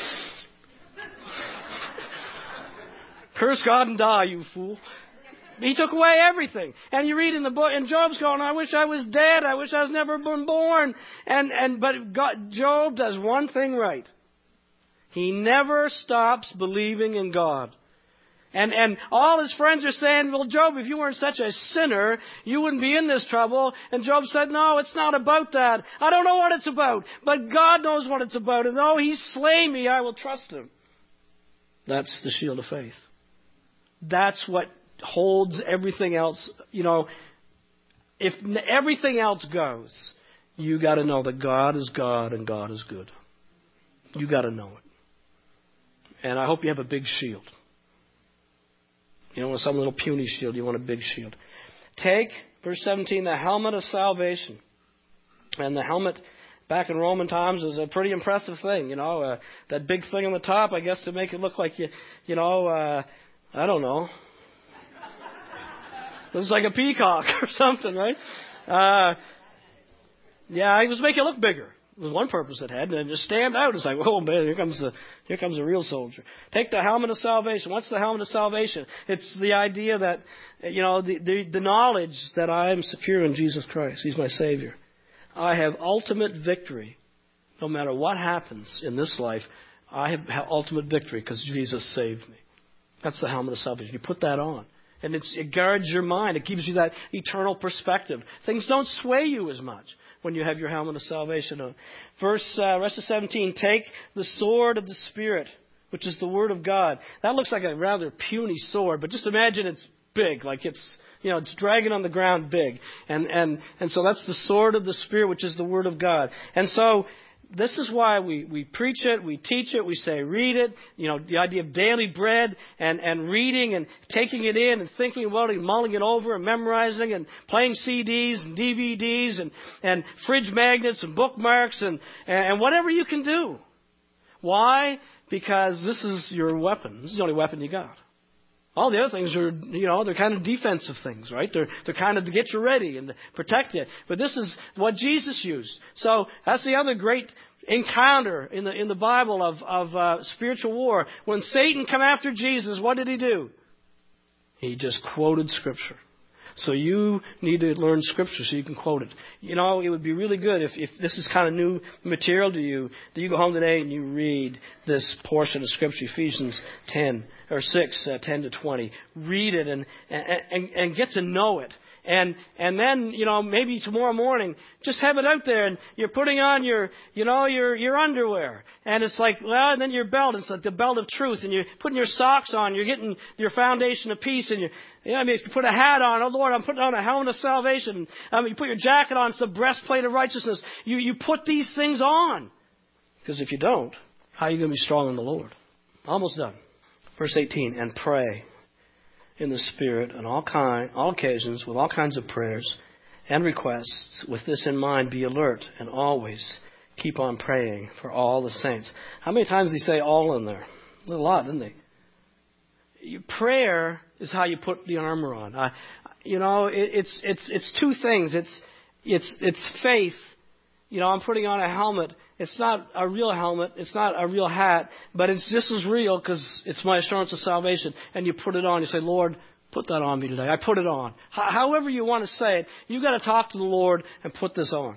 Curse God and die, you fool. He took away everything. And you read in the book, and Job's going, I wish I was dead. I wish I was never been born. And, and, but God, Job does one thing right. He never stops believing in God. And, and all his friends are saying, well, Job, if you weren't such a sinner, you wouldn't be in this trouble. And Job said, no, it's not about that. I don't know what it's about, but God knows what it's about. And though He slay me, I will trust Him. That's the shield of faith. That's what holds everything else. You know, if everything else goes, you got to know that God is God and God is good. You got to know it. And I hope you have a big shield. You don't want some little puny shield. You want a big shield. Take, verse seventeen, the helmet of salvation. And the helmet back in Roman times was a pretty impressive thing. You know, uh, that big thing on the top, I guess, to make it look like you, you know. Uh, I don't know. It was like a peacock or something, right? Uh, yeah, it was making it look bigger. It was one purpose it had, and it just stand out. It's like, oh man, here comes the here comes the real soldier. Take the helmet of salvation. What's the helmet of salvation? It's the idea that, you know, the the, the knowledge that I am secure in Jesus Christ. He's my Savior. I have ultimate victory, no matter what happens in this life. I have ultimate victory because Jesus saved me. That's the helmet of salvation. You put that on. And it's, it guards your mind. It gives you that eternal perspective. Things don't sway you as much when you have your helmet of salvation on. Verse, uh, rest of seventeen, take the sword of the Spirit, which is the Word of God. That looks like a rather puny sword, but just imagine it's big, like it's, you know, it's dragging on the ground big. And, and, and so that's the sword of the Spirit, which is the Word of God. And so, this is why we, we preach it, we teach it, we say read it. You know, the idea of daily bread and, and reading and taking it in and thinking about it and mulling it over and memorizing and playing C Ds and D V Ds and, and fridge magnets and bookmarks and, and whatever you can do. Why? Because this is your weapon. This is the only weapon you got. All the other things are, you know, they're kind of defensive things, right? They're they're kind of to get you ready and to protect you. But this is what Jesus used. So that's the other great encounter in the in the Bible of of uh, spiritual war. When Satan came after Jesus, what did he do? He just quoted Scripture. So you need to learn Scripture so you can quote it. You know, it would be really good if, if this is kind of new material to you, that you go home today and you read this portion of Scripture, Ephesians ten or six, uh, ten to twenty. Read it and, and, and get to know it. And and then, you know, maybe tomorrow morning, just have it out there and you're putting on your, you know, your your underwear. And it's like, well, and then your belt, it's like the belt of truth. And you're putting your socks on, you're getting your foundation of peace. And you, you know, I mean, if you put a hat on, oh Lord, I'm putting on a helmet of salvation. I mean, you put your jacket on, it's a breastplate of righteousness. You, you put these things on. Because if you don't, how are you going to be strong in the Lord? Almost done. Verse eighteen, and pray in the Spirit on all kind, all occasions, with all kinds of prayers and requests. With this in mind, be alert and always keep on praying for all the saints. How many times did he say all in there? A lot, didn't he? Your prayer is how you put the armor on. I, you know, it, it's it's it's two things. It's it's it's faith. You know, I'm putting on a helmet. It's not a real helmet. It's not a real hat. But it's just as real because it's my assurance of salvation. And you put it on. You say, Lord, put that on me today. I put it on. H- however you want to say it, you've got to talk to the Lord and put this on.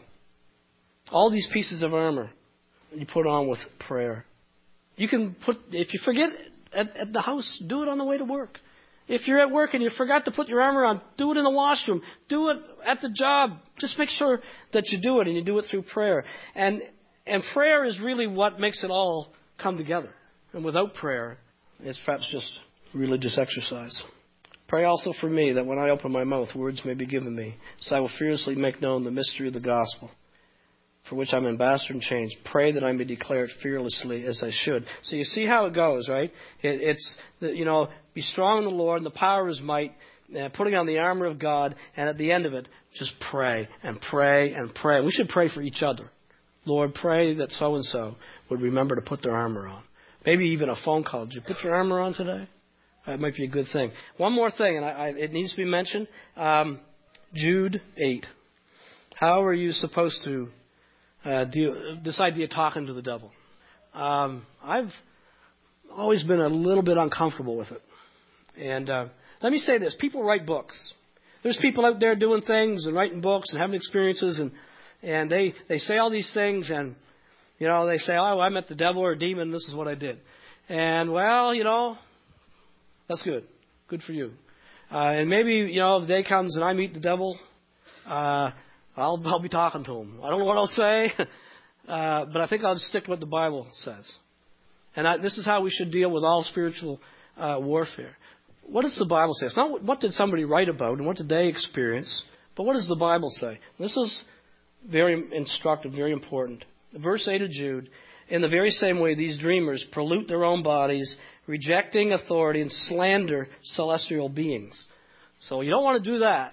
All these pieces of armor you put on with prayer. You can put, if you forget at, at the house, do it on the way to work. If you're at work and you forgot to put your armor on, do it in the washroom. Do it at the job. Just make sure that you do it, and you do it through prayer. And and prayer is really what makes it all come together. And without prayer, it's perhaps just religious exercise. Pray also for me, that when I open my mouth, words may be given me, so I will fearlessly make known the mystery of the gospel, for which I'm ambassador in chains. Pray that I may declare it fearlessly as I should. So you see how it goes, right? It, it's, you know, be strong in the Lord and the power of His might, uh, putting on the armor of God, and at the end of it, just pray and pray and pray. And we should pray for each other. Lord, pray that so-and-so would remember to put their armor on. Maybe even a phone call. Did you put your armor on today? That might be a good thing. One more thing, and I, I, it needs to be mentioned. Um, Jude eight. How are you supposed to Uh, deal, this idea of talking to the devil? Um, I've always been a little bit uncomfortable with it. And uh, let me say this. People write books. There's people out there doing things and writing books and having experiences, and and they, they say all these things, and, you know, they say, oh, I met the devil or a demon, this is what I did. And, well, you know, that's good. Good for you. Uh, and maybe, you know, if the day comes and I meet the devil, uh, I'll, I'll be talking to him. I don't know what I'll say, uh, but I think I'll just stick to what the Bible says. And I, this is how we should deal with all spiritual uh, warfare. What does the Bible say? It's not what, what did somebody write about and what did they experience, but what does the Bible say? This is very instructive, very important. Verse eight of Jude, in the very same way these dreamers pollute their own bodies, rejecting authority and slander celestial beings. So you don't want to do that.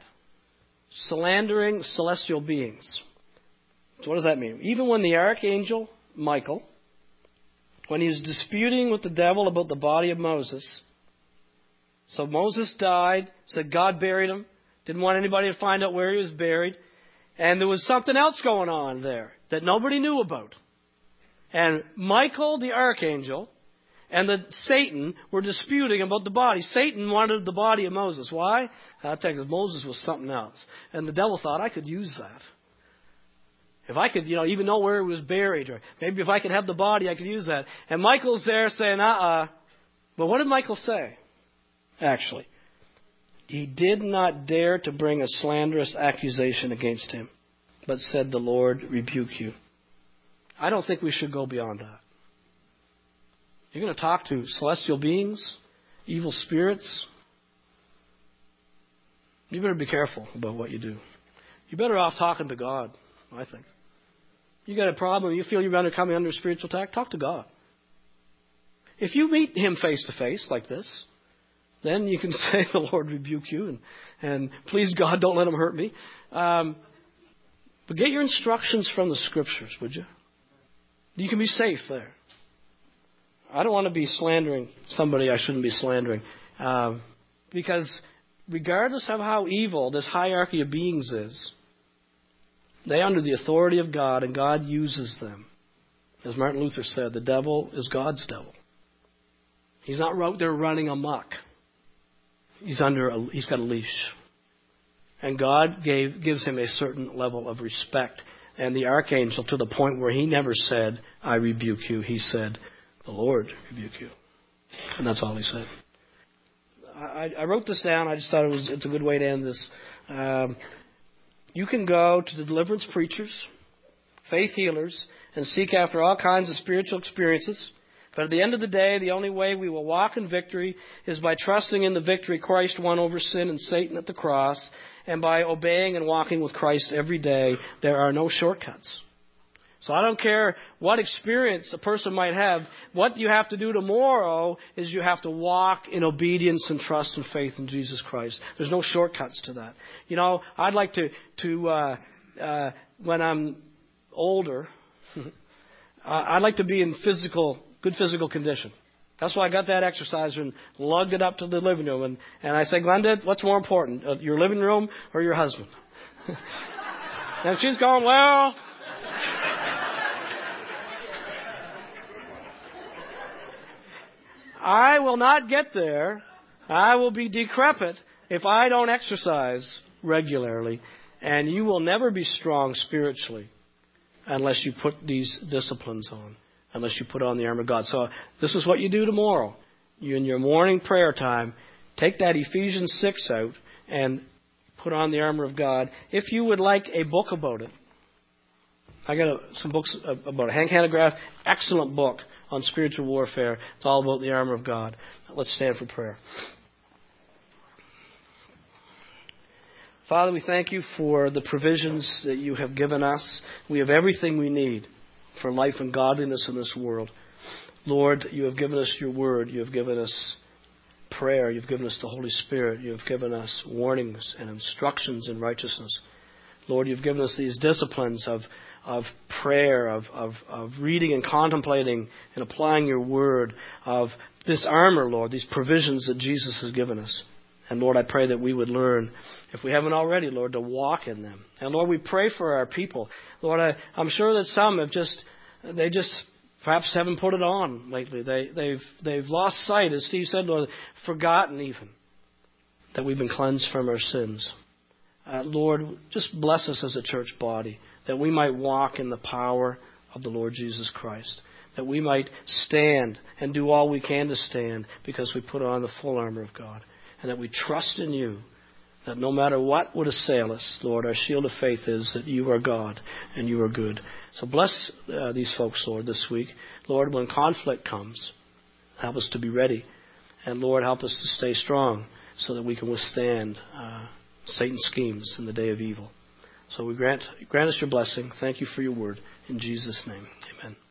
Slandering celestial beings. So what does that mean? Even when the archangel Michael, when he was disputing with the devil about the body of Moses, so Moses died, said God buried him, didn't want anybody to find out where he was buried, and there was something else going on there that nobody knew about. And Michael the archangel and the Satan were disputing about the body. Satan wanted the body of Moses. Why? I'll tell you, Moses was something else. And the devil thought, I could use that. If I could, you know, even know where he was buried, or maybe if I could have the body, I could use that. And Michael's there saying, uh-uh. But what did Michael say? Actually, he did not dare to bring a slanderous accusation against him, but said, the Lord rebuke you. I don't think we should go beyond that. You're going to talk to celestial beings, evil spirits. You better be careful about what you do. You're better off talking to God, I think. You got a problem, you feel you're under, coming under spiritual attack, talk to God. If you meet Him face to face like this, then you can say, the Lord rebuke you, and, and please God, don't let Him hurt me. Um, but get your instructions from the Scriptures, would you? You can be safe there. I don't want to be slandering somebody I shouldn't be slandering. Um, because regardless of how evil this hierarchy of beings is, they are under the authority of God, and God uses them. As Martin Luther said, the devil is God's devil. He's not out there running amok. He's under a, he's got a leash. And God gave gives him a certain level of respect. And the archangel, to the point where he never said, I rebuke you. He said, the Lord rebuke you. And that's all he said. I, I wrote this down. I just thought it was it's a good way to end this. Um, you can go to the deliverance preachers, faith healers, and seek after all kinds of spiritual experiences. But at the end of the day, the only way we will walk in victory is by trusting in the victory Christ won over sin and Satan at the cross, and by obeying and walking with Christ every day. There are no shortcuts. So I don't care what experience a person might have. What you have to do tomorrow is you have to walk in obedience and trust and faith in Jesus Christ. There's no shortcuts to that. You know, I'd like to, to uh, uh, when I'm older, I'd like to be in physical, good physical condition. That's why I got that exerciser and lugged it up to the living room. And, and I said, Glenda, what's more important, uh, your living room or your husband? And she's going, well... I will not get there. I will be decrepit if I don't exercise regularly. And you will never be strong spiritually unless you put these disciplines on, unless you put on the armor of God. So this is what you do tomorrow. You, in your morning prayer time, take that Ephesians six out and put on the armor of God. If you would like a book about it, I got a, some books about it. Hank Hanegraaff, excellent book on spiritual warfare. It's all about the armor of God. Let's stand for prayer. Father, we thank you for the provisions that you have given us. We have everything we need for life and godliness in this world. Lord, you have given us your word. You have given us prayer. You've given us the Holy Spirit. You have given us warnings and instructions in righteousness. Lord, you've given us these disciplines of of prayer, of, of, of reading and contemplating and applying your word, of this armor, Lord, these provisions that Jesus has given us. And Lord, I pray that we would learn, if we haven't already, Lord, to walk in them. And Lord, we pray for our people. Lord, I, I'm sure that some have just, they just perhaps haven't put it on lately. They, they've, they've lost sight, as Steve said, Lord, forgotten even that we've been cleansed from our sins. Uh, Lord, just bless us as a church body, that we might walk in the power of the Lord Jesus Christ, that we might stand and do all we can to stand because we put on the full armor of God, and that we trust in you, that no matter what would assail us, Lord, our shield of faith is that you are God and you are good. So bless uh, these folks, Lord, this week. Lord, when conflict comes, help us to be ready. And Lord, help us to stay strong so that we can withstand uh, Satan's schemes in the day of evil. So we grant grant us your blessing. Thank you for your word. In Jesus' name, amen.